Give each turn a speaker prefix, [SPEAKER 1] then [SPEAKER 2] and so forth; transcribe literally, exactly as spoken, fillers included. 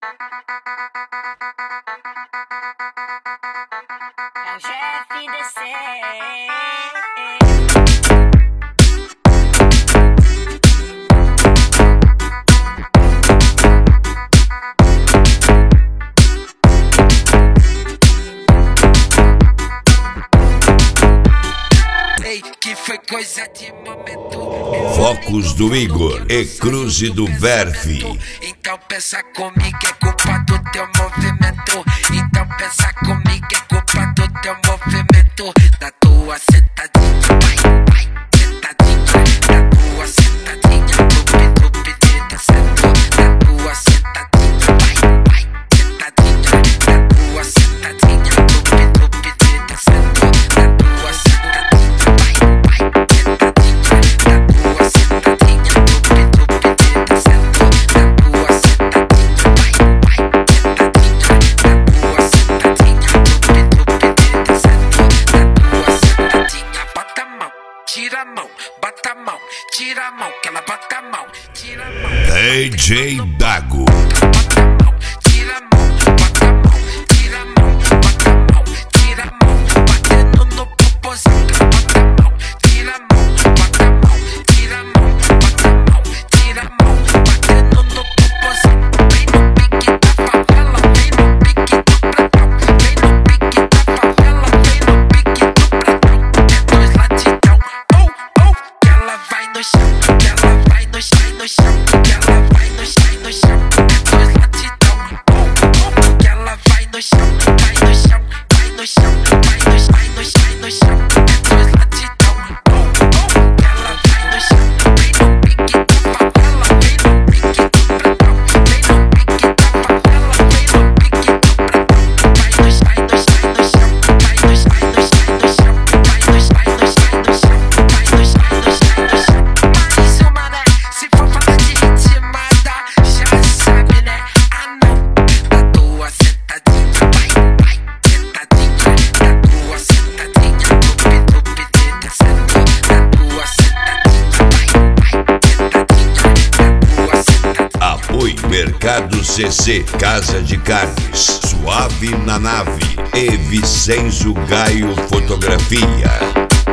[SPEAKER 1] É o G F D C.
[SPEAKER 2] Que foi coisa de momento.
[SPEAKER 3] Focos do Igor e Cruze do Verve.
[SPEAKER 2] Então pensa comigo, é culpa do teu movimento. Então pensa comigo, é culpa do teu movimento. Da tua sentadinha, vai, vai, sentadinha. Da tua sentadinha, dupi, dupi, descendo. Da tua sentadinha, vai, vai, sentadinha. Da tua sentadinha, dupi, dupi, descendo. Da tua sentadinha. Tira a mão, bota a mão, tira a mão, que ela bota a mão, tira a mão.
[SPEAKER 3] D J Dago.
[SPEAKER 2] Bota a mão, tira a mão, bota a mão, tira a mão, bota a mão, tira a mão, batendo no popozão. Bota a mão, tira a mão, bota a mão, tira a mão, bota a mão, tira a mão, batendo no popozão. Vem no pique da favela, vem no pique do platão, vem no pique da favela, vem no pique do platão. É dois latidão. Vai no chão, que ela vai no chão, no chão, que ela vai no chão, no chão, é dois latidão. Que ela vai no chão, vai no chão, vai no chão, vai no chão, vai no chão, no chão, é dois latidão. Que ela vai no chão, vem no pique da favela, vem no pique do platão, vem no pique da favela, vem no pique do platão. Vai no chão, no chão, no chão, vai no chão, no chão, no chão, vai no chão, no chão, no chão, vai no chão, no chão. Mais uma, né? Se for falar de ritmada, já sabe, né? Ah, não. Da tua sentadinha, vai, vai, sentadinha. Da tua sentadinha, dupi, dupi, descendo. Da tua sentadinha, vai, vai, sentadinha. Da tua sentadinha.
[SPEAKER 3] Apoio Mercado C C, Casa de Carnes, Suave na Nave e Vicenzo Gaio Fotografia.